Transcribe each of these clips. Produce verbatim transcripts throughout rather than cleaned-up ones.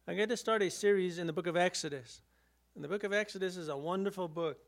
I'm going to start a series in the book of Exodus. And the book of Exodus is a wonderful book.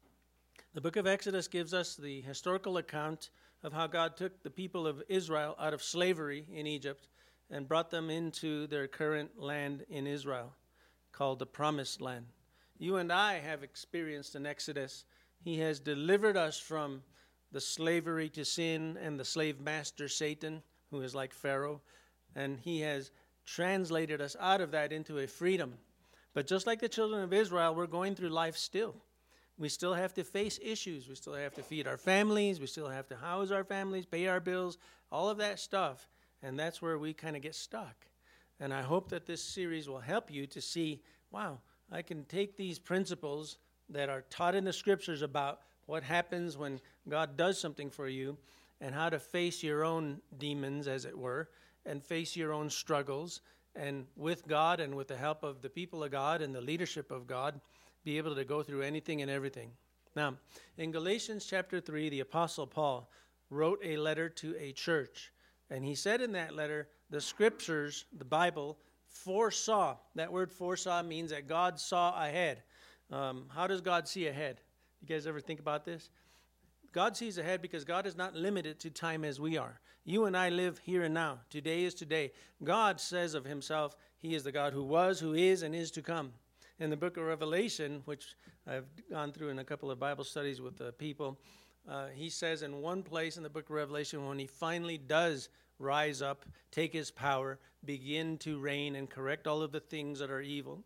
The book of Exodus gives us the historical account of how God took the people of Israel out of slavery in Egypt and brought them into their current land in Israel, called the Promised Land. You and I have experienced an Exodus. He has delivered us from the slavery to sin and the slave master Satan, who is like Pharaoh, and he has translated us out of that into a freedom. But just like the children of Israel, we're going through life still. We still have to face issues. We still have to feed our families. We still have to house our families, pay our bills, all of that stuff. And that's where we kind of get stuck. And I hope that this series will help you to see, wow, I can take these principles that are taught in the scriptures about what happens when God does something for you and how to face your own demons, as it were, and face your own struggles, and with God and with the help of the people of God and the leadership of God, be able to go through anything and everything. Now, in Galatians chapter three, the Apostle Paul wrote a letter to a church, and he said in that letter, the scriptures, the Bible, foresaw. That word foresaw means that God saw ahead. Um, how does God see ahead? You guys ever think about this? God sees ahead because God is not limited to time as we are. You and I live here and now. Today is today. God says of himself, he is the God who was, who is, and is to come. In the book of Revelation, which I've gone through in a couple of Bible studies with the people, uh, he says in one place in the book of Revelation, when he finally does rise up, take his power, begin to reign and correct all of the things that are evil,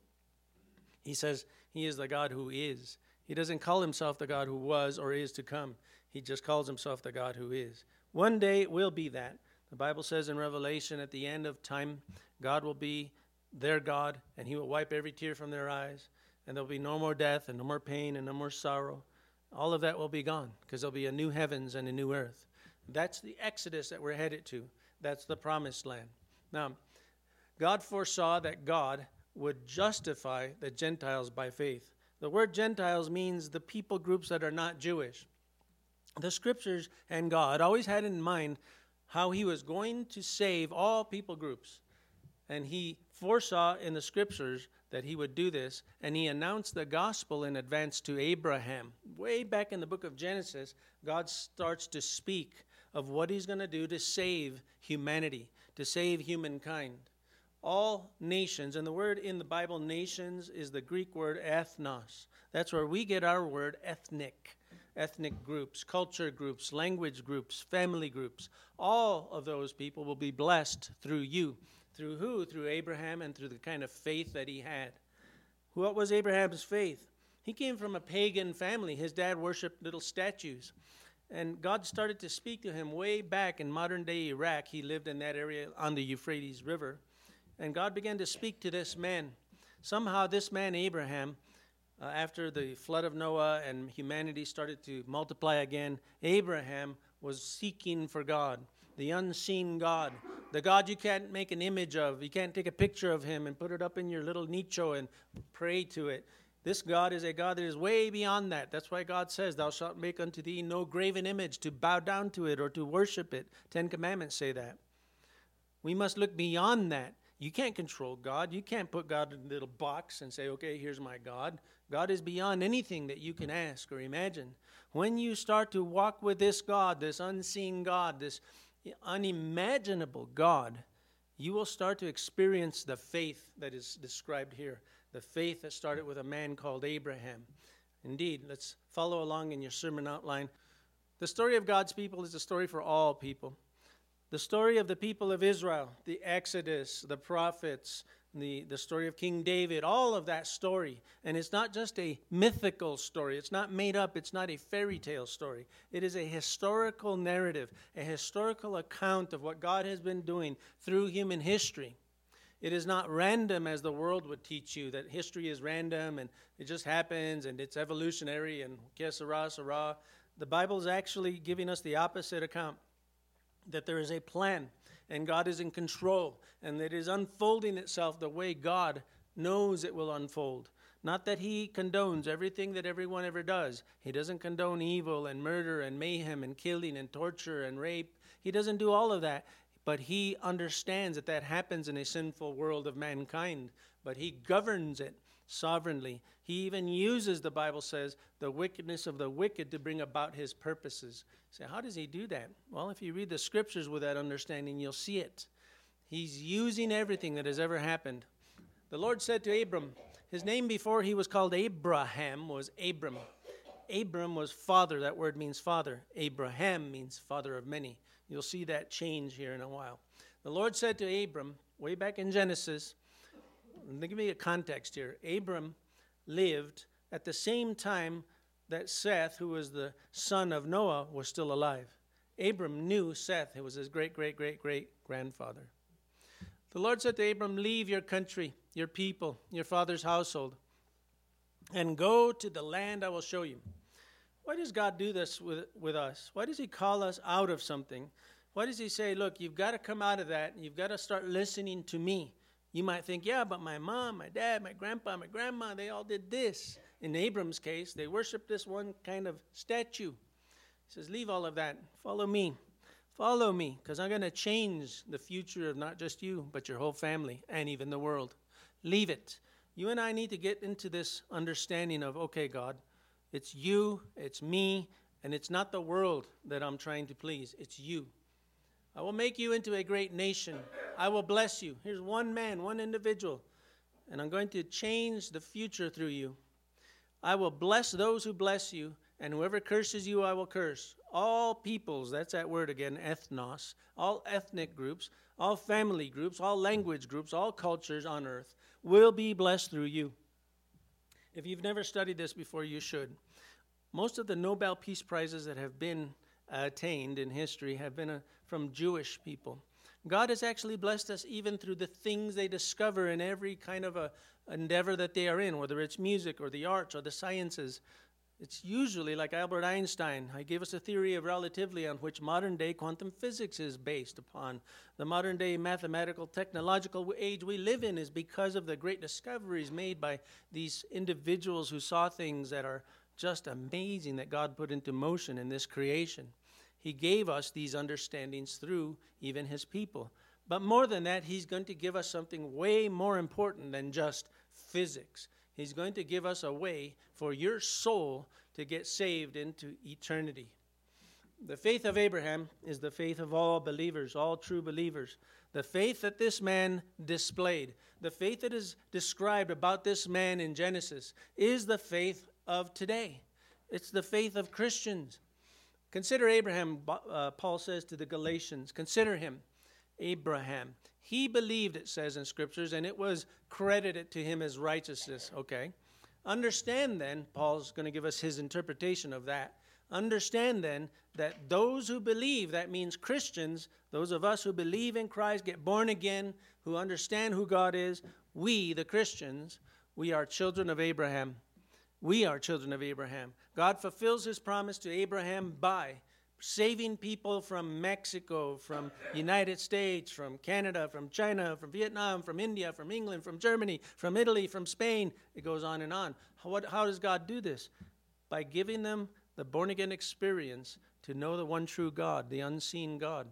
he says he is the God who is. He doesn't call himself the God who was or is to come. He just calls himself the God who is. One day it will be that. The Bible says in Revelation, at the end of time, God will be their God, and he will wipe every tear from their eyes, and there'll be no more death and no more pain and no more sorrow. All of that will be gone, because there'll be a new heavens and a new earth. That's the Exodus that we're headed to. That's the Promised Land. Now, God foresaw that God would justify the Gentiles by faith. The word Gentiles means the people groups that are not Jewish. The scriptures and God always had in mind how he was going to save all people groups. And he foresaw in the scriptures that he would do this. And he announced the gospel in advance to Abraham. Way back in the book of Genesis, God starts to speak of what he's going to do to save humanity, to save humankind. All nations, and the word in the Bible, nations, is the Greek word ethnos. That's where we get our word ethnic. Ethnic groups, culture groups, language groups, family groups. All of those people will be blessed through you. Through who? Through Abraham and through the kind of faith that he had. What was Abraham's faith? He came from a pagan family. His dad worshipped little statues. And God started to speak to him way back in modern-day Iraq. He lived in that area on the Euphrates River. And God began to speak to this man. Somehow this man, Abraham, uh, after the flood of Noah and humanity started to multiply again, Abraham was seeking for God, the unseen God, the God you can't make an image of. You can't take a picture of him and put it up in your little nicho and pray to it. This God is a God that is way beyond that. That's why God says, thou shalt make unto thee no graven image to bow down to it or to worship it. Ten Commandments say that. We must look beyond that. You can't control God. You can't put God in a little box and say, okay, here's my God. God is beyond anything that you can ask or imagine. When you start to walk with this God, this unseen God, this unimaginable God, you will start to experience the faith that is described here. The faith that started with a man called Abraham. Indeed, let's follow along in your sermon outline. The story of God's people is a story for all people. The story of the people of Israel, the Exodus, the prophets, the, the story of King David, all of that story. And it's not just a mythical story. It's not made up. It's not a fairy tale story. It is a historical narrative, a historical account of what God has been doing through human history. It is not random as the world would teach you, that history is random and it just happens and it's evolutionary and que sera, sera. The Bible is actually giving us the opposite account, that there is a plan and God is in control and that it is unfolding itself the way God knows it will unfold. Not that he condones everything that everyone ever does. He doesn't condone evil and murder and mayhem and killing and torture and rape. He doesn't do all of that. but he understands that that happens in a sinful world of mankind, but he governs it sovereignly. He even uses, the Bible says, the wickedness of the wicked to bring about his purposes. So how does he do that? Well, if you read the scriptures with that understanding, you'll see it. He's using everything that has ever happened. The Lord said to Abram, his name before he was called Abraham was Abram. Abram was father. That word means father. Abraham means father of many. You'll see that change here in a while. The Lord said to Abram, way back in Genesis, let me give you a context here. Abram lived at the same time that Seth, who was the son of Noah, was still alive. Abram knew Seth. It was his great, great, great, great grandfather. The Lord said to Abram, leave your country, your people, your father's household, and go to the land I will show you. Why does God do this with, with us? Why does he call us out of something? Why does he say, look, you've got to come out of that, and you've got to start listening to me? You might think, yeah, but my mom, my dad, my grandpa, my grandma, they all did this. In Abram's case, they worshiped this one kind of statue. He says, leave all of that. Follow me. Follow me, because I'm going to change the future of not just you, but your whole family and even the world. Leave it. You and I need to get into this understanding of, okay, God, it's you, it's me, and it's not the world that I'm trying to please. It's you. I will make you into a great nation. I will bless you. Here's one man, one individual, and I'm going to change the future through you. I will bless those who bless you, and whoever curses you, I will curse. All peoples, that's that word again, ethnos, all ethnic groups, all family groups, all language groups, all cultures on earth will be blessed through you. If you've never studied this before, you should. Most of the Nobel Peace Prizes that have been attained in history have been uh, from Jewish people. God has actually blessed us even through the things they discover in every kind of a endeavor that they are in, whether it's music or the arts or the sciences. It's usually like Albert Einstein. He gave us a theory of relativity on which modern-day quantum physics is based upon. The modern-day mathematical, technological age we live in is because of the great discoveries made by these individuals who saw things that are just amazing that God put into motion in this creation. He gave us these understandings through even his people. But more than that, he's going to give us something way more important than just physics. He's going to give us a way for your soul to get saved into eternity. The faith of Abraham is the faith of all believers, all true believers. The faith that this man displayed, the faith that is described about this man in Genesis, is the faith of today. It's the faith of Christians. Consider Abraham, uh, Paul says to the Galatians. Consider him, Abraham. He believed, it says in scriptures, and it was credited to him as righteousness. Okay. Understand then, Paul's going to give us his interpretation of that. Understand then that those who believe, that means Christians, those of us who believe in Christ, get born again, who understand who God is, we, the Christians, we are children of Abraham. We are children of Abraham. God fulfills his promise to Abraham by saving people from Mexico, from the United States, from Canada, from China, from Vietnam, from India, from England, from Germany, from Italy, from Spain. It goes on and on. How, what, how does God do this? By giving them the born-again experience to know the one true God, the unseen God.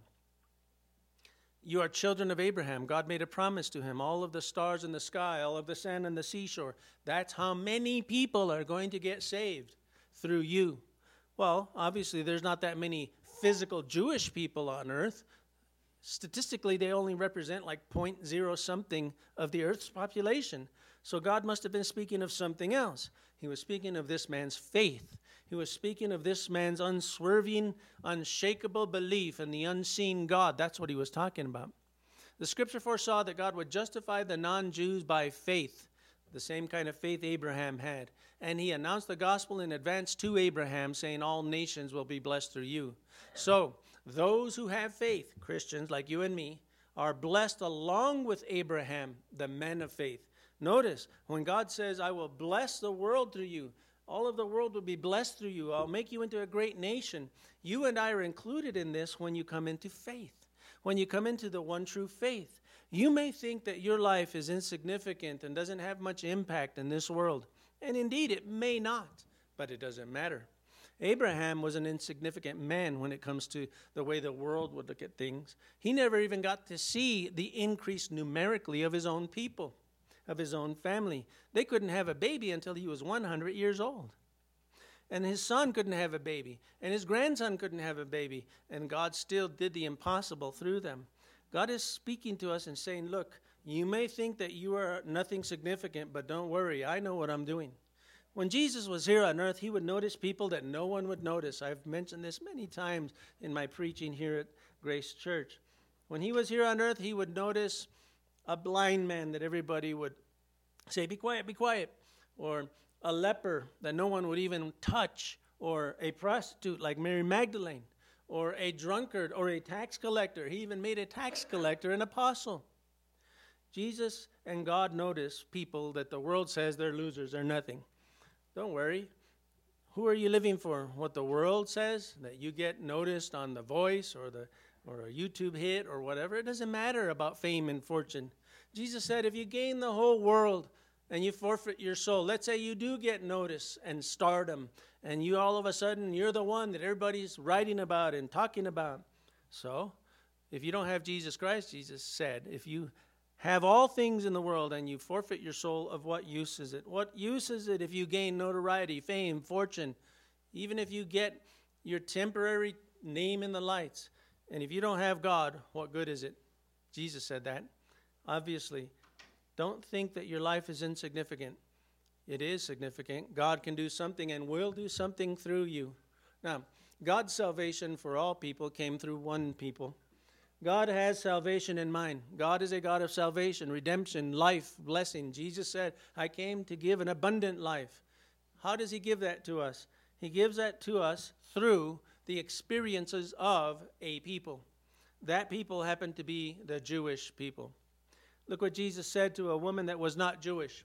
You are children of Abraham. God made a promise to him. All of the stars in the sky, all of the sand on the seashore. That's how many people are going to get saved through you. Well, obviously, there's not that many physical Jewish people on earth. Statistically, they only represent like zero point zero something of the earth's population. So God must have been speaking of something else. He was speaking of this man's faith. He was speaking of this man's unswerving, unshakable belief in the unseen God. That's what he was talking about. The scripture foresaw that God would justify the non-Jews by faith, the same kind of faith Abraham had. And he announced the gospel in advance to Abraham, saying all nations will be blessed through you. So those who have faith, Christians like you and me, are blessed along with Abraham, the men of faith. Notice, when God says, I will bless the world through you, all of the world will be blessed through you. I'll make you into a great nation. You and I are included in this when you come into faith, when you come into the one true faith. You may think that your life is insignificant and doesn't have much impact in this world. And indeed, it may not, but it doesn't matter. Abraham was an insignificant man when it comes to the way the world would look at things. He never even got to see the increase numerically of his own people, of his own family. They couldn't have a baby until he was one hundred years old. And his son couldn't have a baby. And his grandson couldn't have a baby. And God still did the impossible through them. God is speaking to us and saying, look, you may think that you are nothing significant, but don't worry, I know what I'm doing. When Jesus was here on earth, he would notice people that no one would notice. I've mentioned this many times in my preaching here at Grace Church. When he was here on earth, he would notice a blind man that everybody would say, be quiet, be quiet. Or a leper that no one would even touch. Or a prostitute like Mary Magdalene. Or a drunkard or a tax collector. He even made a tax collector an apostle. Jesus and God notice people that the world says they're losers, they're nothing. Don't worry. Who are you living for? What the world says? That you get noticed on The Voice or the or a YouTube hit or whatever? It doesn't matter about fame and fortune. Jesus said, if you gain the whole world and you forfeit your soul, let's say you do get notice and stardom, and you all of a sudden, you're the one that everybody's writing about and talking about. So, if you don't have Jesus Christ, Jesus said, if you have all things in the world and you forfeit your soul, of what use is it? What use is it if you gain notoriety, fame, fortune, even if you get your temporary name in the lights? And if you don't have God, what good is it? Jesus said that. Obviously, don't think that your life is insignificant. It is significant. God can do something and will do something through you. Now, God's salvation for all people came through one people. God has salvation in mind. God is a God of salvation, redemption, life, blessing. Jesus said, I came to give an abundant life. How does he give that to us? He gives that to us through the experiences of a people. That people happened to be the Jewish people. Look what Jesus said to a woman that was not Jewish.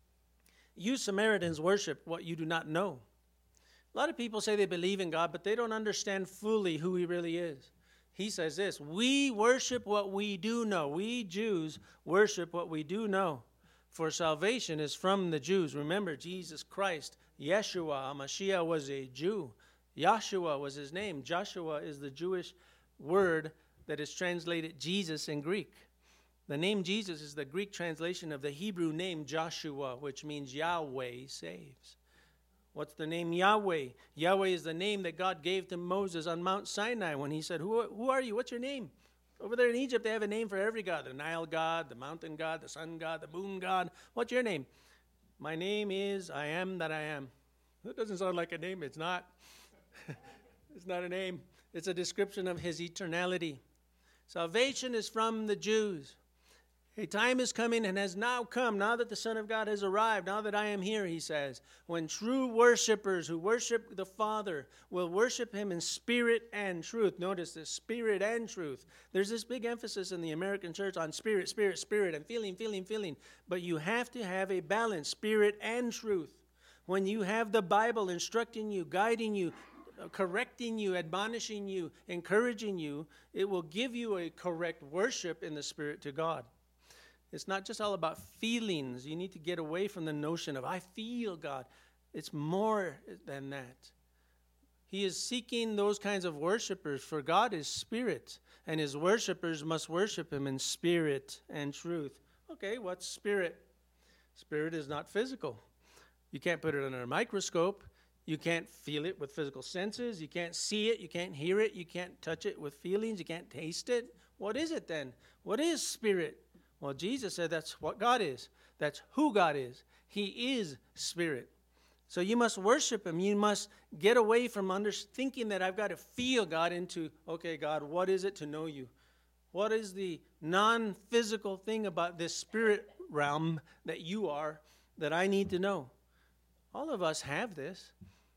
You Samaritans worship what you do not know. A lot of people say they believe in God, but they don't understand fully who he really is. He says this, we worship what we do know. We Jews worship what we do know. For salvation is from the Jews. Remember, Jesus Christ, Yeshua, Mashiach, was a Jew. Yahshua was his name. Joshua is the Jewish word that is translated Jesus in Greek. The name Jesus is the Greek translation of the Hebrew name Joshua, which means Yahweh saves. What's the name Yahweh? Yahweh is the name that God gave to Moses on Mount Sinai when he said, who, who are you? What's your name? Over there in Egypt, they have a name for every god. The Nile god, the mountain god, the sun god, the moon god. What's your name? My name is I am that I am. That doesn't sound like a name. It's not. It's not a name. It's a description of his eternality. Salvation is from the Jews. A time is coming and has now come, now that the Son of God has arrived, now that I am here, he says, when true worshipers who worship the Father will worship him in spirit and truth. Notice this, spirit and truth. There's this big emphasis in the American church on spirit, spirit, spirit, and feeling, feeling, feeling. But you have to have a balance, spirit and truth. When you have the Bible instructing you, guiding you, correcting you, admonishing you, encouraging you, it will give you a correct worship in the Spirit to God. It's not just all about feelings. You need to get away from the notion of, I feel God. It's more than that. He is seeking those kinds of worshipers, for God is spirit, and his worshipers must worship him in spirit and truth. Okay, what's spirit? Spirit is not physical. You can't put it under a microscope. You can't feel it with physical senses. You can't see it. You can't hear it. You can't touch it with feelings. You can't taste it. What is it then? What is spirit? Well, Jesus said that's what God is. That's who God is. He is spirit. So you must worship him. You must get away from under, thinking that I've got to feel God into, okay, God, what is it to know you? What is the non-physical thing about this spirit realm that you are that I need to know? All of us have this.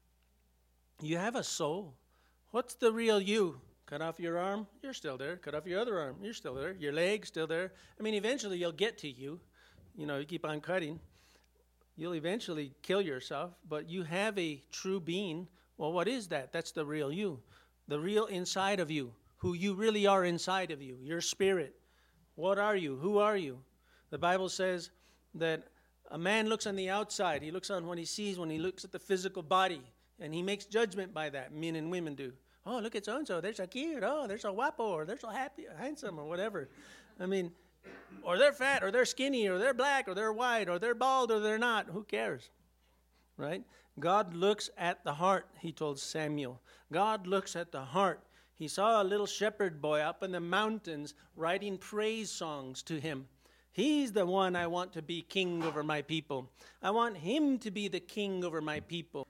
You have a soul. What's the real you? Cut off your arm, you're still there. Cut off your other arm, you're still there. Your leg, still there. I mean, eventually you'll get to you. You know, you keep on cutting. You'll eventually kill yourself, but you have a true being. Well, what is that? That's the real you. The real inside of you, who you really are inside of you, your spirit. What are you? Who are you? The Bible says that a man looks on the outside. He looks on what he sees when he looks at the physical body. And he makes judgment by that, men and women do. Oh, look at so-and-so, they're so cute. Oh, they're so guapo, or they're so happy, handsome, or whatever. I mean, or they're fat, or they're skinny, or they're black, or they're white, or they're bald, or they're not. Who cares? Right? God looks at the heart, he told Samuel. God looks at the heart. He saw a little shepherd boy up in the mountains writing praise songs to him. He's the one I want to be king over my people. I want him to be the king over my people.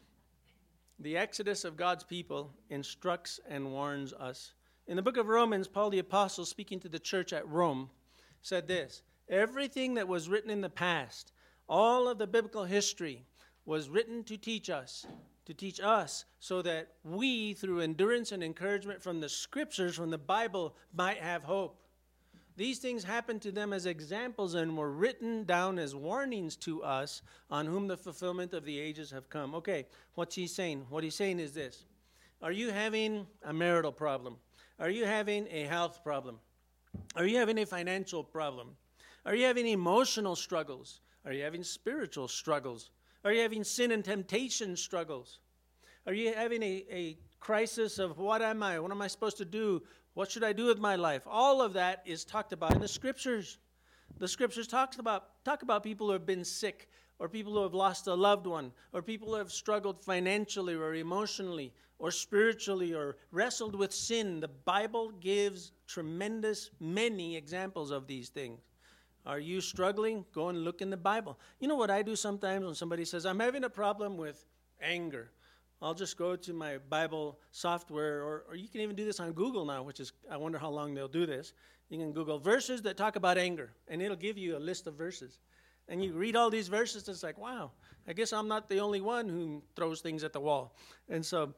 The exodus of God's people instructs and warns us. In the book of Romans, Paul the Apostle, speaking to the church at Rome, said this: everything that was written in the past, all of the biblical history, was written to teach us, to teach us so that we, through endurance and encouragement from the scriptures, from the Bible, might have hope. These things happened to them as examples and were written down as warnings to us, on whom the fulfillment of the ages have come. Okay, what's he saying? What he's saying is this: are you having a marital problem? Are you having a health problem? Are you having a financial problem? Are you having emotional struggles? Are you having spiritual struggles? Are you having sin and temptation struggles? Are you having a, a crisis of what am I? What am I supposed to do? What should I do with my life? All of that is talked about in the scriptures. The scriptures talks about talk about people who have been sick, or people who have lost a loved one, or people who have struggled financially or emotionally or spiritually or wrestled with sin. The Bible gives tremendous many examples of these things. Are you struggling? Go and look in the Bible. You know what I do sometimes when somebody says, I'm having a problem with anger? I'll just go to my Bible software, or, or you can even do this on Google now, which is, I wonder how long they'll do this. You can Google verses that talk about anger, and it'll give you a list of verses. And you read all these verses, it's like, wow, I guess I'm not the only one who throws things at the wall. And so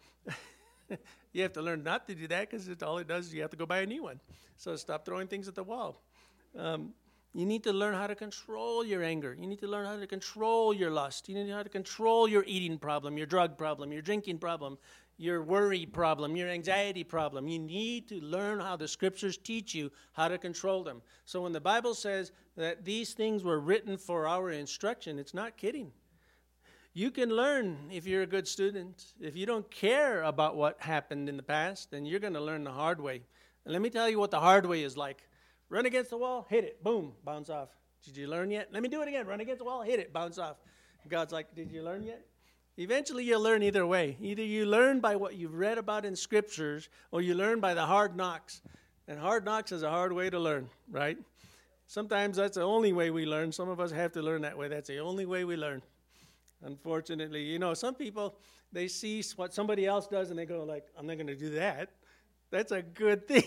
you have to learn not to do that, because all it does is you have to go buy a new one. So stop throwing things at the wall. Um, You need to learn how to control your anger. You need to learn how to control your lust. You need to learn how to control your eating problem, your drug problem, your drinking problem, your worry problem, your anxiety problem. You need to learn how the scriptures teach you how to control them. So when the Bible says that these things were written for our instruction, it's not kidding. You can learn if you're a good student. If you don't care about what happened in the past, then you're going to learn the hard way. And let me tell you what the hard way is like. Run against the wall, hit it, boom, bounce off. Did you learn yet? Let me do it again. Run against the wall, hit it, bounce off. God's like, did you learn yet? Eventually you'll learn either way. Either you learn by what you've read about in scriptures, or you learn by the hard knocks. And hard knocks is a hard way to learn, right? Sometimes that's the only way we learn. Some of us have to learn that way. That's the only way we learn. Unfortunately, you know, some people, they see what somebody else does and they go like, I'm not going to do that. That's a good thing.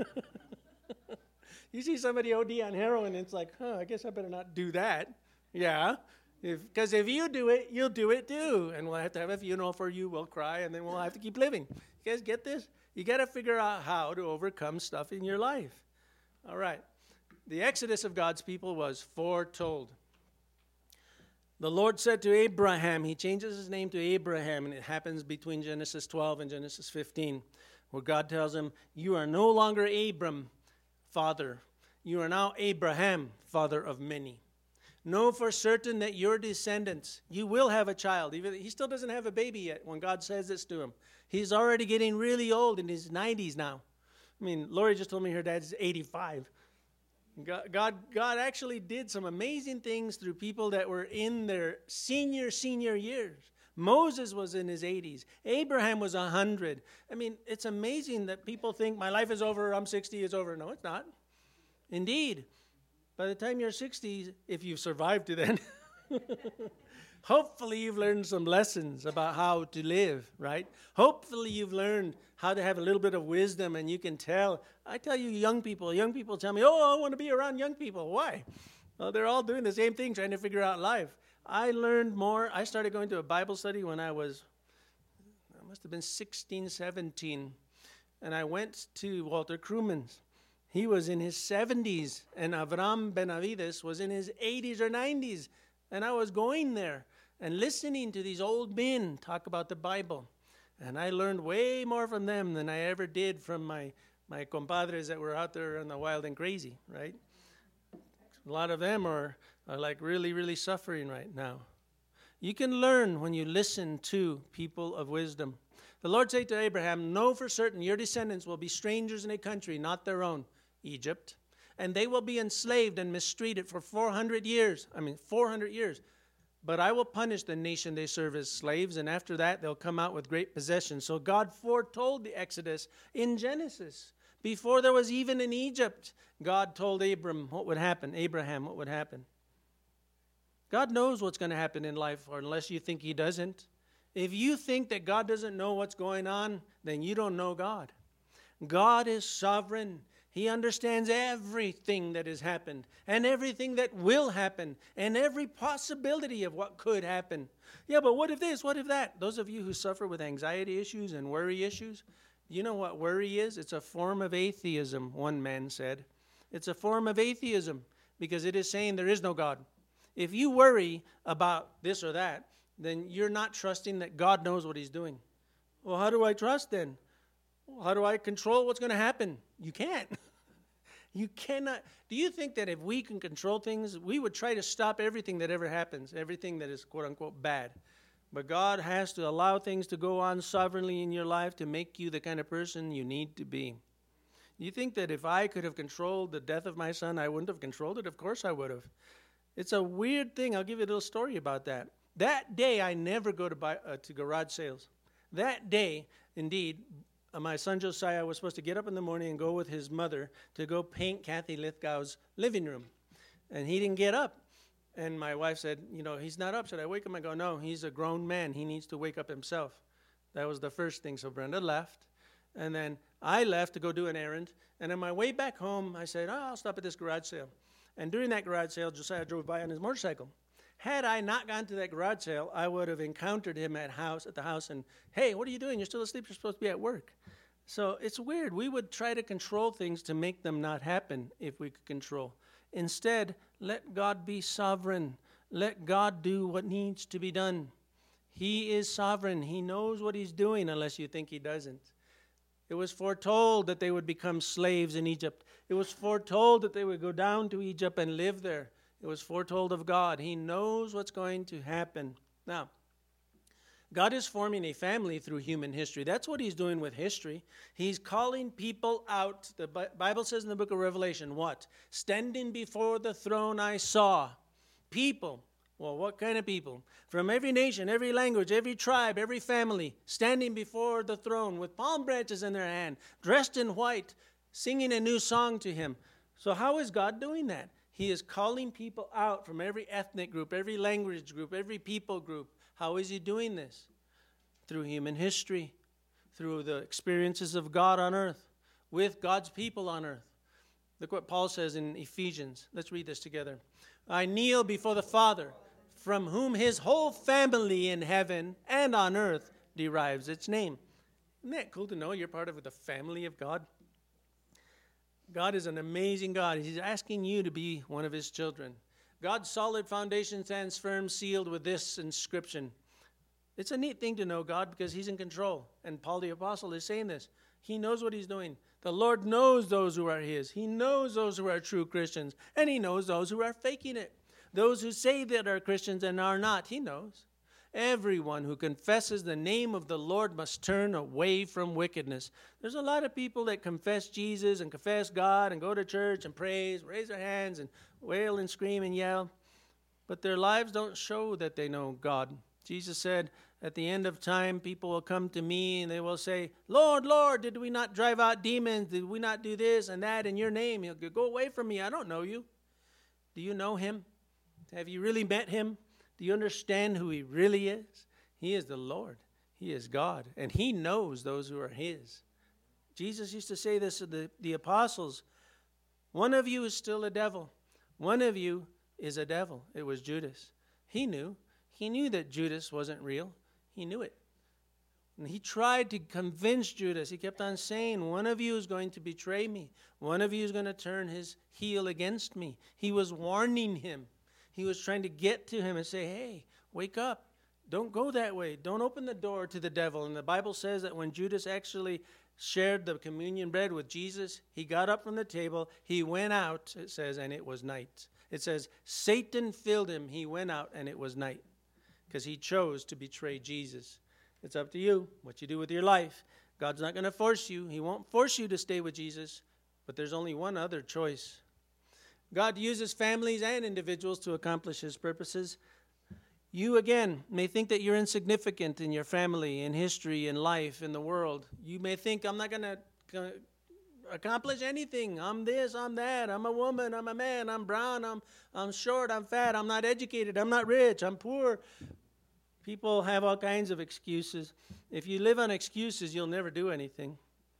You see somebody O D on heroin, and it's like, huh, I guess I better not do that. Yeah, because if, if you do it, you'll do it too. And we'll have to have a funeral for you, we'll cry, and then we'll have to keep living. You guys get this? You got to figure out how to overcome stuff in your life. All right. The exodus of God's people was foretold. The Lord said to Abraham, he changes his name to Abraham, and it happens between Genesis twelve and Genesis fifteen, where God tells him, you are no longer Abram, father. You are now Abraham, father of many. Know for certain that your descendants, you will have a child. Even he still doesn't have a baby yet when God says this to him. He's already getting really old, in his nineties now. I mean, Lori just told me her dad's eighty-five. God, God, God actually did some amazing things through people that were in their senior, senior years. Moses was in his eighties. Abraham was one hundred. I mean, it's amazing that people think my life is over, I'm sixty, it's over. No, it's not. Indeed, by the time you're sixty, if you've survived to then, hopefully you've learned some lessons about how to live, right? Hopefully you've learned how to have a little bit of wisdom, and you can tell. I tell you, young people, young people tell me, oh, I want to be around young people. Why? Well, they're all doing the same thing, trying to figure out life. I learned more. I started going to a Bible study when I was, I must have been sixteen, seventeen. And I went to Walter Crewman's. He was in his seventies, and Avram Benavides was in his eighties or nineties. And I was going there and listening to these old men talk about the Bible. And I learned way more from them than I ever did from my, my compadres that were out there in the wild and crazy, right? A lot of them are, are like really, really suffering right now. You can learn when you listen to people of wisdom. The Lord said to Abraham, know for certain your descendants will be strangers in a country not their own, Egypt, and they will be enslaved and mistreated for four hundred years. I mean, four hundred years. But I will punish the nation they serve as slaves, and after that they'll come out with great possessions. So God foretold the Exodus in Genesis. Before there was even in Egypt, God told Abram what would happen, Abraham what would happen. God knows what's going to happen in life, or unless you think he doesn't. If you think that God doesn't know what's going on, then you don't know God. God is sovereign. He understands everything that has happened and everything that will happen and every possibility of what could happen. Yeah, but what if this? What if that? Those of you who suffer with anxiety issues and worry issues, you know what worry is? It's a form of atheism, one man said. It's a form of atheism because it is saying there is no God. If you worry about this or that, then you're not trusting that God knows what he's doing. Well, how do I trust then? Well, how do I control what's going to happen? You can't. You cannot. Do you think that if we can control things, we would try to stop everything that ever happens, everything that is quote unquote bad? But God has to allow things to go on sovereignly in your life to make you the kind of person you need to be. You think that if I could have controlled the death of my son, I wouldn't have controlled it? Of course I would have. It's a weird thing. I'll give you a little story about that. That day, I never go to buy, uh, to garage sales. That day, indeed, uh, my son Josiah was supposed to get up in the morning and go with his mother to go paint Kathy Lithgow's living room. And he didn't get up. And my wife said, you know, he's not up. Should I wake him? I go, no, he's a grown man. He needs to wake up himself. That was the first thing. So Brenda left. And then I left to go do an errand. And on my way back home, I said, oh, I'll stop at this garage sale. And during that garage sale, Josiah drove by on his motorcycle. Had I not gone to that garage sale, I would have encountered him at house at the house and, hey, what are you doing? You're still asleep. You're supposed to be at work. So it's weird. We would try to control things to make them not happen if we could control. Instead, let God be sovereign. Let God do what needs to be done. He is sovereign. He knows what he's doing unless you think he doesn't. It was foretold that they would become slaves in Egypt. It was foretold that they would go down to Egypt and live there. It was foretold of God. He knows what's going to happen. Now, God is forming a family through human history. That's what he's doing with history. He's calling people out. The Bible says in the book of Revelation, what? Standing before the throne I saw people. Well, what kind of people? From every nation, every language, every tribe, every family, standing before the throne with palm branches in their hand, dressed in white, singing a new song to him. So how is God doing that? He is calling people out from every ethnic group, every language group, every people group. How is he doing this? Through human history, through the experiences of God on earth, with God's people on earth. Look what Paul says in Ephesians. Let's read this together. I kneel before the Father, from whom his whole family in heaven and on earth derives its name. Isn't that cool to know you're part of the family of God? God is an amazing God. He's asking you to be one of his children. God's solid foundation stands firm, sealed with this inscription. It's a neat thing to know God because he's in control. And Paul the Apostle is saying this. He knows what he's doing. The Lord knows those who are his. He knows those who are true Christians. And he knows those who are faking it. Those who say that are Christians and are not, he knows. Everyone who confesses the name of the Lord must turn away from wickedness. There's a lot of people that confess Jesus and confess God and go to church and praise, raise their hands and wail and scream and yell. But their lives don't show that they know God. Jesus said, at the end of time, people will come to me and they will say, Lord, Lord, did we not drive out demons? Did we not do this and that in your name? He'll go, go away from me. I don't know you. Do you know him? Have you really met him? Do you understand who he really is? He is the Lord. He is God. And he knows those who are his. Jesus used to say this to the, the apostles. One of you is still a devil. One of you is a devil. It was Judas. He knew. He knew that Judas wasn't real. He knew it. And he tried to convince Judas. He kept on saying, one of you is going to betray me. One of you is going to turn his heel against me. He was warning him. He was trying to get to him and say, hey, wake up. Don't go that way. Don't open the door to the devil. And the Bible says that when Judas actually shared the communion bread with Jesus, he got up from the table. He went out, it says, and it was night. It says, Satan filled him. He went out, and it was night. because he chose to betray Jesus. It's up to you what you do with your life. God's not going to force you. He won't force you to stay with Jesus, but there's only one other choice. God uses families and individuals to accomplish his purposes. You, again, may think that you're insignificant in your family, in history, in life, in the world. You may think, I'm not going to accomplish anything. I'm this, I'm that. I'm a woman, I'm a man, I'm brown, I'm, I'm short, I'm fat, I'm not educated, I'm not rich, I'm poor. People have all kinds of excuses. If you live on excuses, you'll never do anything.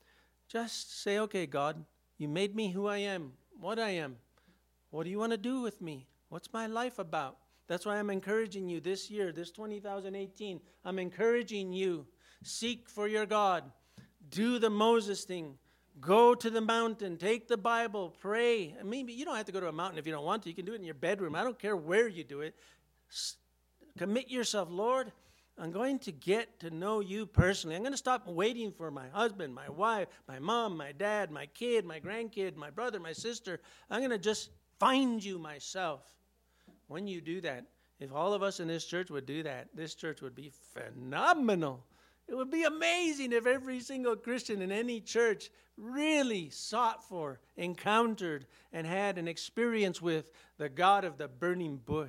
Just say, okay, God, you made me who I am, what I am. What do you want to do with me? What's my life about? That's why I'm encouraging you this year, this two thousand eighteen. I'm encouraging you. Seek for your God. Do the Moses thing. Go to the mountain. Take the Bible. Pray. I mean, you don't have to go to a mountain if you don't want to. You can do it in your bedroom. I don't care where you do it. S- commit yourself. Lord, I'm going to get to know you personally. I'm going to stop waiting for my husband, my wife, my mom, my dad, my kid, my grandkid, my brother, my sister. I'm going to just find you myself. When you do that, if all of us in this church would do that, this church would be phenomenal. It would be amazing if every single Christian in any church really sought for, encountered, and had an experience with the God of the burning bush.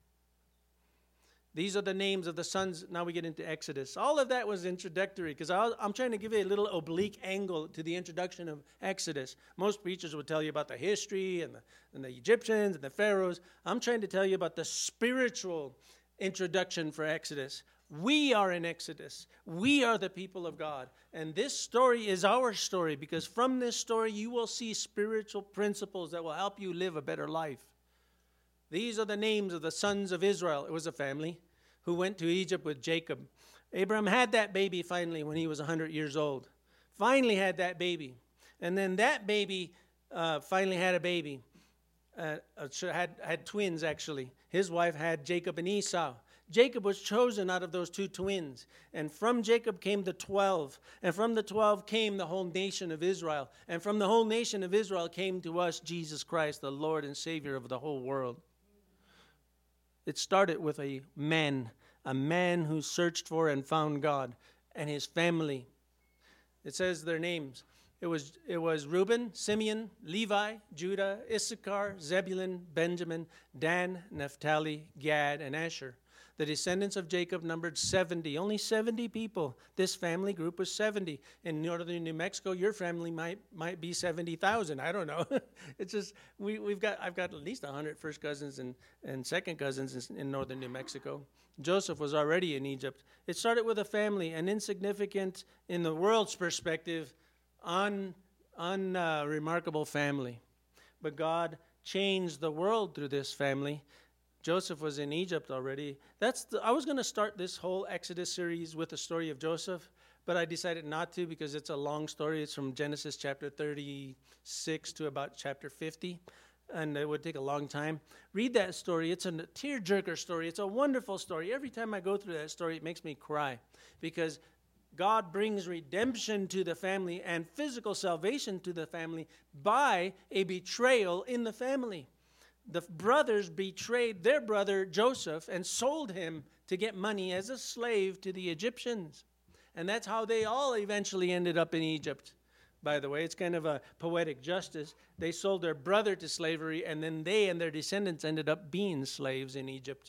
These are the names of the sons. Now we get into Exodus. All of that was introductory because I'm trying to give you a little oblique angle to the introduction of Exodus. Most preachers would tell you about the history and the, and the Egyptians and the pharaohs. I'm trying to tell you about the spiritual introduction for Exodus. We are in Exodus. We are the people of God. And this story is our story because from this story you will see spiritual principles that will help you live a better life. These are the names of the sons of Israel. It was a family who went to Egypt with Jacob. Abraham had that baby finally when he was one hundred years old. Finally had that baby. And then that baby uh, finally had a baby. Uh, had, had twins, actually. His wife had Jacob and Esau. Jacob was chosen out of those two twins. And from Jacob came the twelve. And from the twelve came the whole nation of Israel. And from the whole nation of Israel came to us Jesus Christ, the Lord and Savior of the whole world. It started with a man, a man who searched for and found God, and his family. It says their names. It was, it was Reuben, Simeon, Levi, Judah, Issachar, Zebulun, Benjamin, Dan, Naphtali, Gad, and Asher. The descendants of Jacob numbered seventy, only seventy people. This family group was seventy. In northern New Mexico, your family might might be seventy thousand. I don't know. It's just, we, we've got, I've got at least one hundred first cousins and, and second cousins in, in northern New Mexico. Joseph was already in Egypt. It started with a family, an insignificant, in the world's perspective, un, unremarkable uh, family. But God changed the world through this family. Joseph was in Egypt already. That's the, I was going to start this whole Exodus series with the story of Joseph, but I decided not to because it's a long story. It's from Genesis chapter thirty-six to about chapter fifty, and it would take a long time. Read that story. It's a tearjerker story. It's a wonderful story. Every time I go through that story, it makes me cry because God brings redemption to the family and physical salvation to the family by a betrayal in the family. The brothers betrayed their brother Joseph and sold him to get money as a slave to the Egyptians. And that's how they all eventually ended up in Egypt. By the way, it's kind of a poetic justice. They sold their brother to slavery, and then they and their descendants ended up being slaves in Egypt.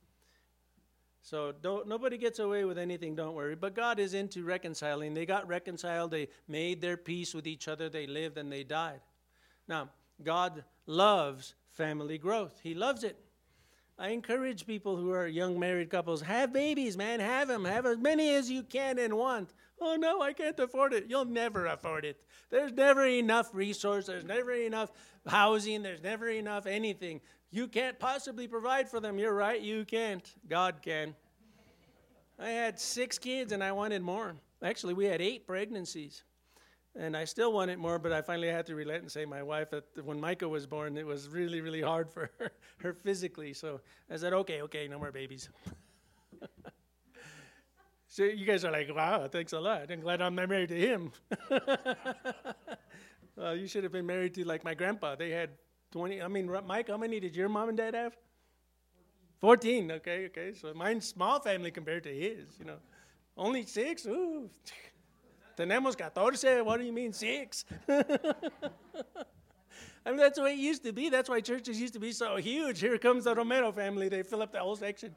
So don't, nobody gets away with anything, don't worry. But God is into reconciling. They got reconciled. They made their peace with each other. They lived and they died. Now, God loves family growth. He loves it. I encourage people who are young married couples, have babies, man. Have them. Have as many as you can and want. Oh, no, I can't afford it. You'll never afford it. There's never enough resource. There's never enough housing. There's never enough anything. You can't possibly provide for them. You're right. You can't. God can. I had six kids and I wanted more. Actually, we had eight pregnancies. And I still wanted more, but I finally had to relent and say my wife, that when Micah was born, it was really, really hard for her, her physically. So I said, okay, okay, no more babies. So you guys are like, wow, thanks a lot. I'm glad I'm not married to him. Well, you should have been married to like my grandpa. They had twenty. I mean, Mike, how many did your mom and dad have? fourteen, okay, okay. So mine's small family compared to his, you know. Only six? Ooh. Tenemos catorce. What do you mean, six? I mean, that's the way it used to be. That's why churches used to be so huge. Here comes the Romero family. They fill up the whole section.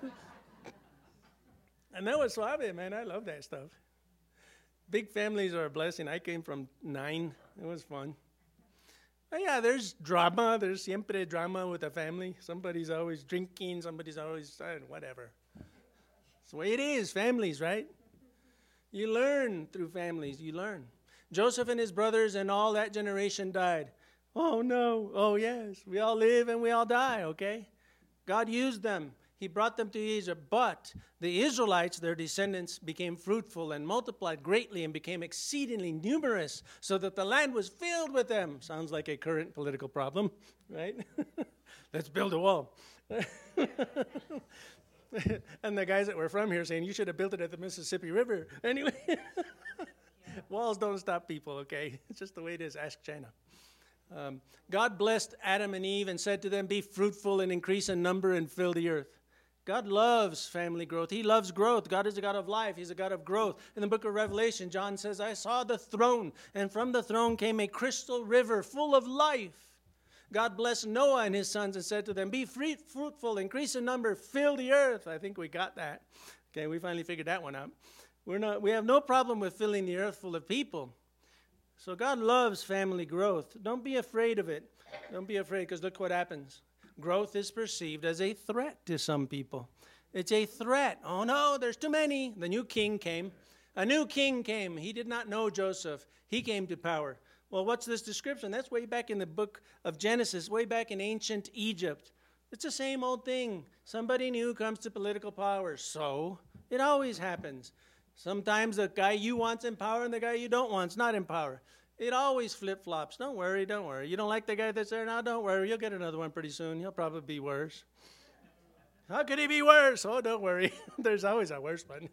And that was suave, man. I love that stuff. Big families are a blessing. I came from nine. It was fun. But yeah, there's drama. There's siempre drama with the family. Somebody's always drinking. Somebody's always, uh, whatever. It's the way it is, families, right? You learn through families. You learn. Joseph and his brothers and all that generation died. Oh, no. Oh, yes. We all live and we all die, okay? God used them. He brought them to Egypt. But the Israelites, their descendants, became fruitful and multiplied greatly and became exceedingly numerous so that the land was filled with them. Sounds like a current political problem, right? Let's build a wall. And the guys that were from here saying, you should have built it at the Mississippi River. Anyway, walls don't stop people, okay? It's just the way it is. Ask China. Um, God blessed Adam and Eve and said to them, be fruitful and increase in number and fill the earth. God loves family growth. He loves growth. God is a God of life. He's a God of growth. In the book of Revelation, John says, I saw the throne, and from the throne came a crystal river full of life. God blessed Noah and his sons and said to them, be free, fruitful, increase in number, fill the earth. I think we got that. Okay, we finally figured that one out. We're not, we have no problem with filling the earth full of people. So God loves family growth. Don't be afraid of it. Don't be afraid, because look what happens. Growth is perceived as a threat to some people. It's a threat. Oh, no, there's too many. The new king came. A new king came. He did not know Joseph. He came to power. Well, what's this description? That's way back in the book of Genesis, way back in ancient Egypt. It's the same old thing. Somebody new comes to political power. So it always happens. Sometimes the guy you want's in power and the guy you don't want's not in power. It always flip-flops. Don't worry, don't worry. You don't like the guy that's there now? Don't worry. You'll get another one pretty soon. He'll probably be worse. How could he be worse? Oh, don't worry. There's always a worse one.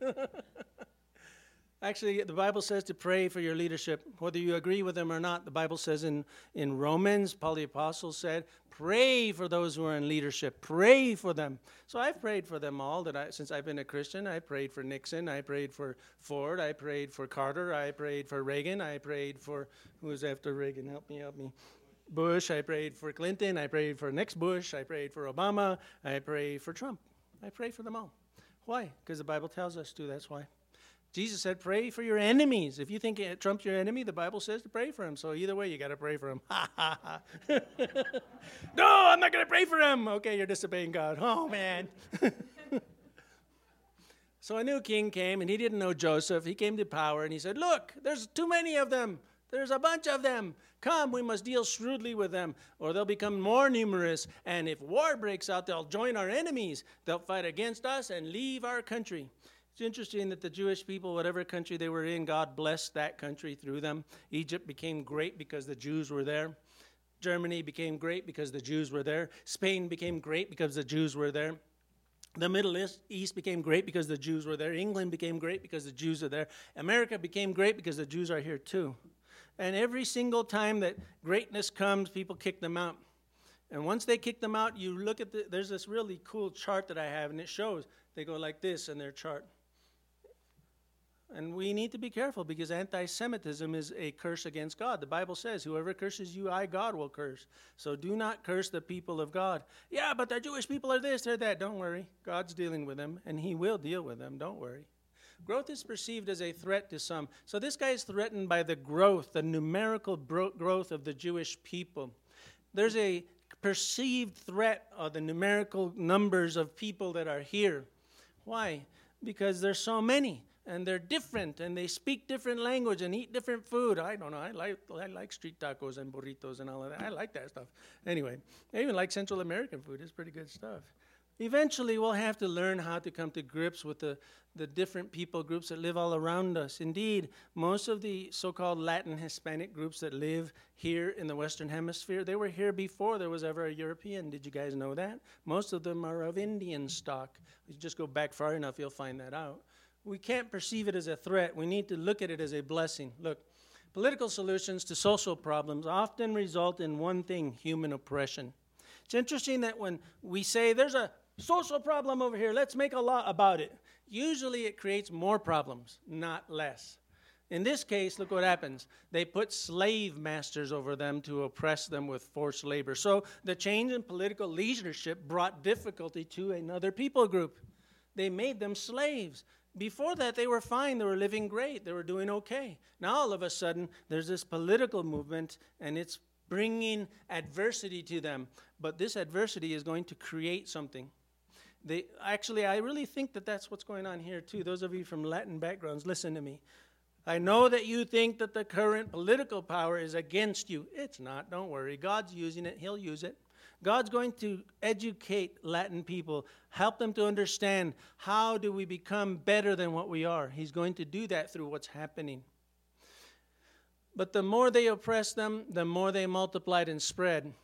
Actually, the Bible says to pray for your leadership, whether you agree with them or not. The Bible says in, in Romans, Paul the Apostle said, pray for those who are in leadership. Pray for them. So I've prayed for them all. That I, since I've been a Christian, I prayed for Nixon. I prayed for Ford. I prayed for Carter. I prayed for Reagan. I prayed for, who was after Reagan? Help me, help me. Bush. I prayed for Clinton. I prayed for next Bush. I prayed for Obama. I prayed for Trump. I pray for them all. Why? Because the Bible tells us to. That's why. Jesus said, pray for your enemies. If you think Trump's your enemy, the Bible says to pray for him. So either way, you got to pray for him. Ha, ha, ha. No, I'm not going to pray for him. Okay, you're disobeying God. Oh, man. So a new king came, and he didn't know Joseph. He came to power, and he said, look, there's too many of them. There's a bunch of them. Come, we must deal shrewdly with them, or they'll become more numerous. And if war breaks out, they'll join our enemies. They'll fight against us and leave our country. It's interesting that the Jewish people, whatever country they were in, God blessed that country through them. Egypt became great because the Jews were there. Germany became great because the Jews were there. Spain became great because the Jews were there. The Middle East became great because the Jews were there. England became great because the Jews are there. America became great because the Jews are here too. And every single time that greatness comes, people kick them out. And once they kick them out, you look at the, there's this really cool chart that I have, and it shows they go like this in their chart. And we need to be careful because anti-Semitism is a curse against God. The Bible says, whoever curses you, I, God, will curse. So do not curse the people of God. Yeah, but the Jewish people are this, they're that. Don't worry. God's dealing with them, and he will deal with them. Don't worry. Growth is perceived as a threat to some. So this guy is threatened by the growth, the numerical bro- growth of the Jewish people. There's a perceived threat of the numerical numbers of people that are here. Why? Because there's so many. And they're different, and they speak different language and eat different food. I don't know. I like I like street tacos and burritos and all of that. I like that stuff. Anyway, I even like Central American food. It's pretty good stuff. Eventually, we'll have to learn how to come to grips with the, the different people groups that live all around us. Indeed, most of the so-called Latin Hispanic groups that live here in the Western Hemisphere, they were here before there was ever a European. Did you guys know that? Most of them are of Indian stock. If you just go back far enough, you'll find that out. We can't perceive it as a threat. We need to look at it as a blessing. Look, political solutions to social problems often result in one thing, human oppression. It's interesting that when we say there's a social problem over here. Let's make a law about it. Usually it creates more problems, not less. In this case, look what happens. They put slave masters over them to oppress them with forced labor. So the change in political leadership brought difficulty to another people group. They made them slaves. Before that, they were fine. They were living great. They were doing okay. Now, all of a sudden, there's this political movement, and it's bringing adversity to them. But this adversity is going to create something. They actually, I really think that that's what's going on here, too. Those of you from Latin backgrounds, listen to me. I know that you think that the current political power is against you. It's not. Don't worry. God's using it. He'll use it. God's going to educate Latin people, help them to understand how do we become better than what we are. He's going to do that through what's happening. But the more they oppressed them, the more they multiplied and spread.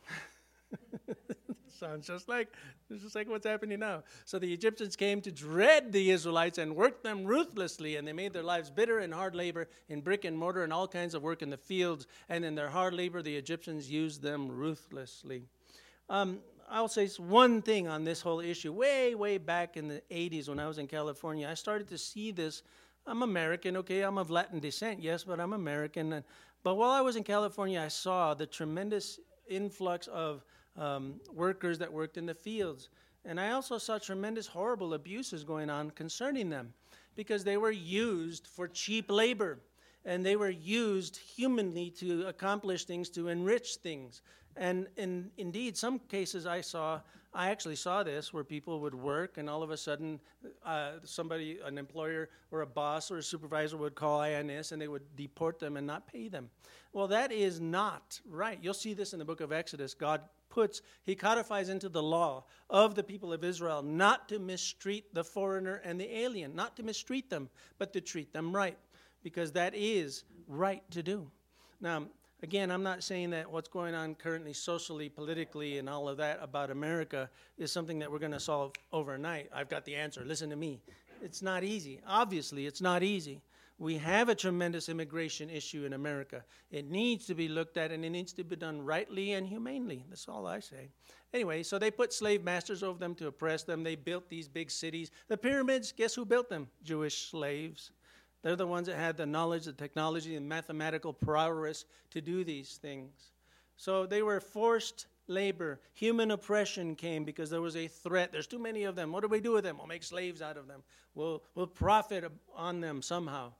Sounds just like, just like what's happening now. So the Egyptians came to dread the Israelites and worked them ruthlessly, and they made their lives bitter in hard labor, in brick and mortar, and all kinds of work in the fields. And in their hard labor, the Egyptians used them ruthlessly. Um, I'll say one thing on this whole issue. Way, way back in the eighties when I was in California, I started to see this. I'm American, okay? I'm of Latin descent, yes, but I'm American. But while I was in California, I saw the tremendous influx of um, workers that worked in the fields. And I also saw tremendous horrible abuses going on concerning them because they were used for cheap labor. And they were used humanly to accomplish things, to enrich things. And in, indeed, some cases I saw, I actually saw this, where people would work and all of a sudden uh, somebody, an employer or a boss or a supervisor would call I N S and they would deport them and not pay them. Well, that is not right. You'll see this in the book of Exodus. God puts, he codifies into the law of the people of Israel not to mistreat the foreigner and the alien, not to mistreat them, but to treat them right, because that is right to do. Now, again, I'm not saying that what's going on currently socially, politically, and all of that about America is something that we're going to solve overnight. I've got the answer. Listen to me. It's not easy. Obviously, it's not easy. We have a tremendous immigration issue in America. It needs to be looked at, and it needs to be done rightly and humanely. That's all I say. Anyway, so they put slave masters over them to oppress them. They built these big cities. The pyramids, guess who built them? Jewish slaves. They're the ones that had the knowledge, the technology, and mathematical prowess to do these things. So they were forced labor. Human oppression came because there was a threat. There's too many of them. What do we do with them? We'll make slaves out of them. We'll, we'll profit on them somehow.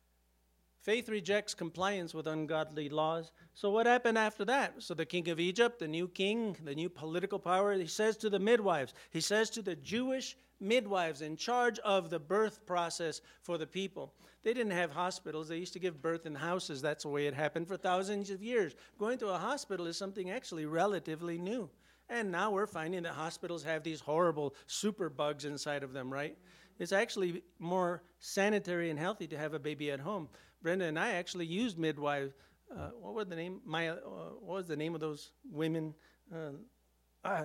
Faith rejects compliance with ungodly laws. So what happened after that? So the king of Egypt, the new king, the new political power, he says to the midwives, he says to the Jewish midwives in charge of the birth process for the people. They didn't have hospitals. They used to give birth in houses. That's the way it happened for thousands of years. Going to a hospital is something actually relatively new. And now we're finding that hospitals have these horrible super bugs inside of them, right? It's actually more sanitary and healthy to have a baby at home. Brenda and I actually used midwives. Uh, what was the name? My, uh, what was the name of those women? Uh, ah,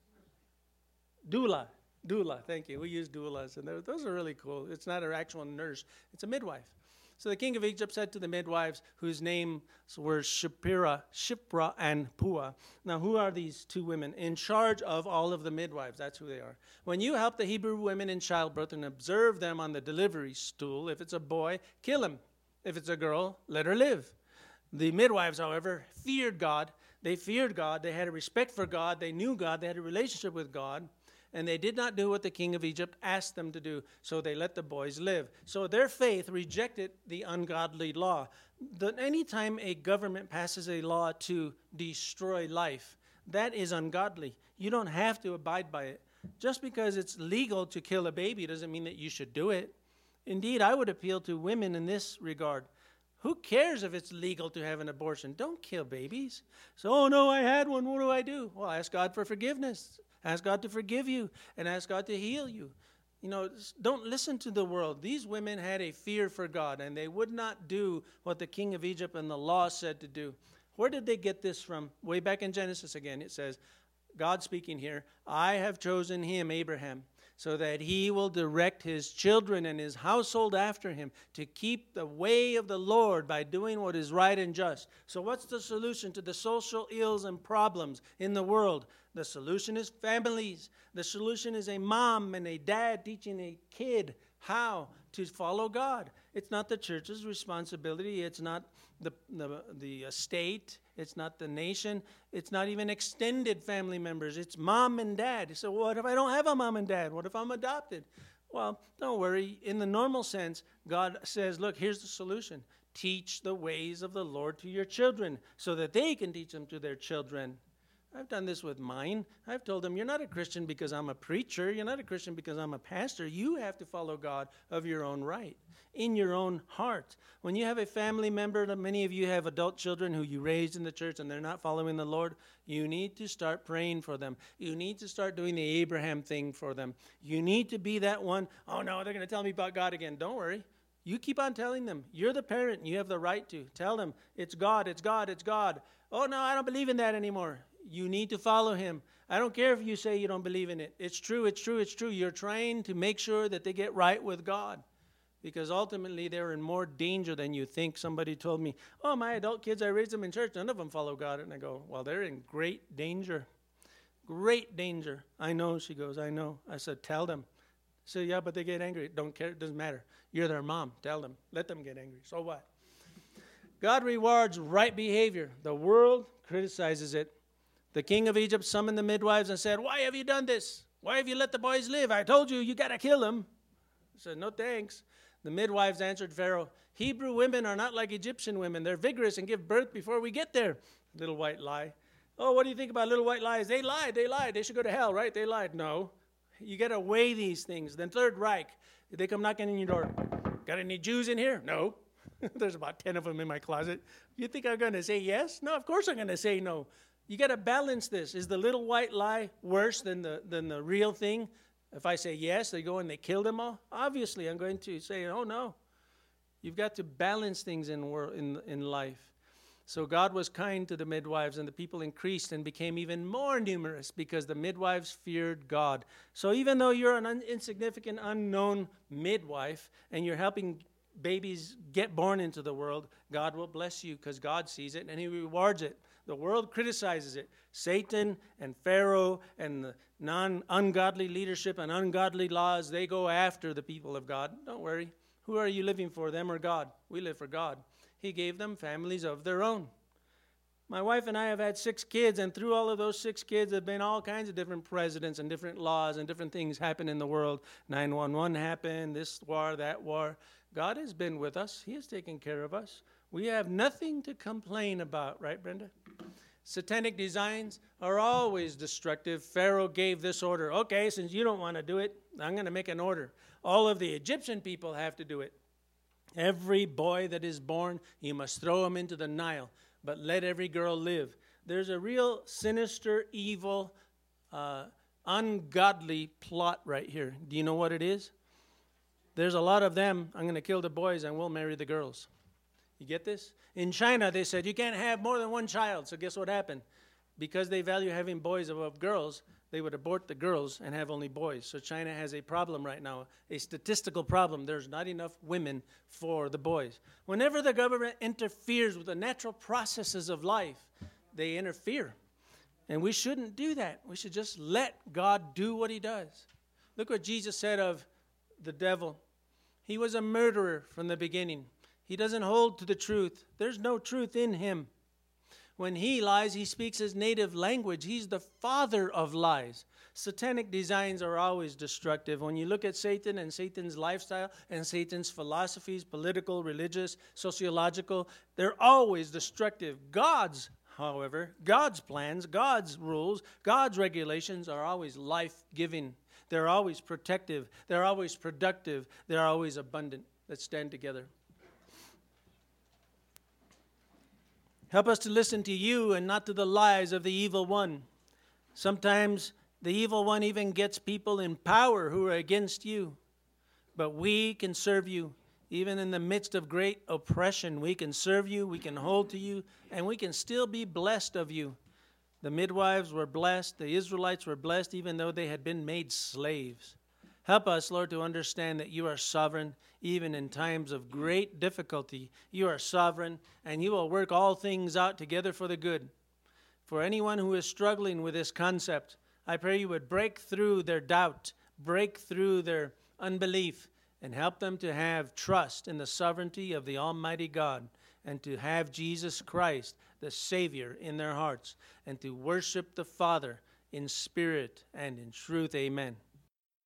doula. Doula, thank you. We use doulas, and those are really cool. It's not an actual nurse. It's a midwife. So the king of Egypt said to the midwives, whose names were Shiphrah, Shiphrah and Puah. Now, who are these two women? In charge of all of the midwives. That's who they are. When you help the Hebrew women in childbirth and observe them on the delivery stool, if it's a boy, kill him. If it's a girl, let her live. The midwives, however, feared God. They feared God. They had a respect for God. They knew God. They had a relationship with God. And they did not do what the king of Egypt asked them to do, so they let the boys live. So their faith rejected the ungodly law. The, anytime a government passes a law to destroy life, that is ungodly. You don't have to abide by it. Just because it's legal to kill a baby doesn't mean that you should do it. Indeed, I would appeal to women in this regard. Who cares if it's legal to have an abortion? Don't kill babies. So, oh no, I had one. What do I do? Well, ask God for forgiveness. Ask God to forgive you and ask God to heal you. You know, don't listen to the world. These women had a fear for God, and they would not do what the king of Egypt and the law said to do. Where did they get this from? Way back in Genesis again, it says, God speaking here, I have chosen him, Abraham, so that he will direct his children and his household after him to keep the way of the Lord by doing what is right and just. So what's the solution to the social ills and problems in the world? The solution is families. The solution is a mom and a dad teaching a kid how to follow God. It's not the church's responsibility. It's not the, the, the state. It's not the nation. It's not even extended family members. It's mom and dad. So what if I don't have a mom and dad? What if I'm adopted? Well, don't worry. In the normal sense, God says, look, here's the solution. Teach the ways of the Lord to your children so that they can teach them to their children. I've done this with mine. I've told them, you're not a Christian because I'm a preacher. You're not a Christian because I'm a pastor. You have to follow God of your own right, in your own heart. When you have a family member, many of you have adult children who you raised in the church and they're not following the Lord, you need to start praying for them. You need to start doing the Abraham thing for them. You need to be that one, oh no, they're going to tell me about God again. Don't worry. You keep on telling them. You're the parent. You have the right to. Tell them, it's God, it's God, it's God. Oh no, I don't believe in that anymore. You need to follow him. I don't care if you say you don't believe in it. It's true, it's true, it's true. You're trying to make sure that they get right with God. Because ultimately they're in more danger than you think. Somebody told me, oh, my adult kids, I raised them in church. None of them follow God. And I go, well, they're in great danger. Great danger. I know, she goes, I know. I said, tell them. So yeah, but they get angry. Don't care. It doesn't matter. You're their mom. Tell them. Let them get angry. So what? God rewards right behavior. The world criticizes it. The king of Egypt summoned the midwives and said, why have you done this? Why have you let the boys live? I told you, you got to kill them. I said, no thanks. The midwives answered Pharaoh, Hebrew women are not like Egyptian women. They're vigorous and give birth before we get there. Little white lie. Oh, what do you think about little white lies? They lied. They lied. They should go to hell, right? They lied. No. You got to weigh these things. Then Third Reich, they come knocking on your door. Got any Jews in here? No. There's about ten of them in my closet. You think I'm going to say yes? No, of course I'm going to say no. You got to balance this. Is the little white lie worse than the than the real thing? If I say yes, they go and they kill them all? Obviously, I'm going to say, oh, no. You've got to balance things in in in life. So God was kind to the midwives, and the people increased and became even more numerous because the midwives feared God. So even though you're an un- insignificant, unknown midwife, and you're helping babies get born into the world, God will bless you because God sees it and he rewards it. The world criticizes it. Satan and Pharaoh and the non-ungodly leadership and ungodly laws, they go after the people of God. Don't worry. Who are you living for, them or God? We live for God. He gave them families of their own. My wife and I have had six kids, and through all of those six kids have been all kinds of different presidents and different laws and different things happen in the world. nine one one happened, this war, that war. God has been with us. He has taken care of us. We have nothing to complain about, right, Brenda? Satanic designs are always destructive. Pharaoh gave this order. Okay, since you don't want to do it, I'm going to make an order. All of the Egyptian people have to do it. Every boy that is born, you must throw him into the Nile, but let every girl live. There's a real sinister, evil, uh, ungodly plot right here. Do you know what it is? There's a lot of them. I'm going to kill the boys and we'll marry the girls. You get this? In China, they said you can't have more than one child. So guess what happened? Because they value having boys above girls, they would abort the girls and have only boys. So China has a problem right now, a statistical problem. There's not enough women for the boys. Whenever the government interferes with the natural processes of life, they interfere. And we shouldn't do that. We should just let God do what he does. Look what Jesus said of the devil. He was a murderer from the beginning. He doesn't hold to the truth. There's no truth in him. When he lies, he speaks his native language. He's the father of lies. Satanic designs are always destructive. When you look at Satan and Satan's lifestyle and Satan's philosophies, political, religious, sociological, they're always destructive. God's, however, God's plans, God's rules, God's regulations are always life-giving. They're always protective. They're always productive. They're always abundant. Let's stand together. Help us to listen to you and not to the lies of the evil one. Sometimes the evil one even gets people in power who are against you. But we can serve you. Even in the midst of great oppression, we can serve you, we can hold to you, and we can still be blessed of you. The midwives were blessed. The Israelites were blessed even though they had been made slaves. Help us, Lord, to understand that you are sovereign even in times of great difficulty. You are sovereign, and you will work all things out together for the good. For anyone who is struggling with this concept, I pray you would break through their doubt, break through their unbelief, and help them to have trust in the sovereignty of the Almighty God, and to have Jesus Christ, the Savior, in their hearts, and to worship the Father in spirit and in truth. Amen.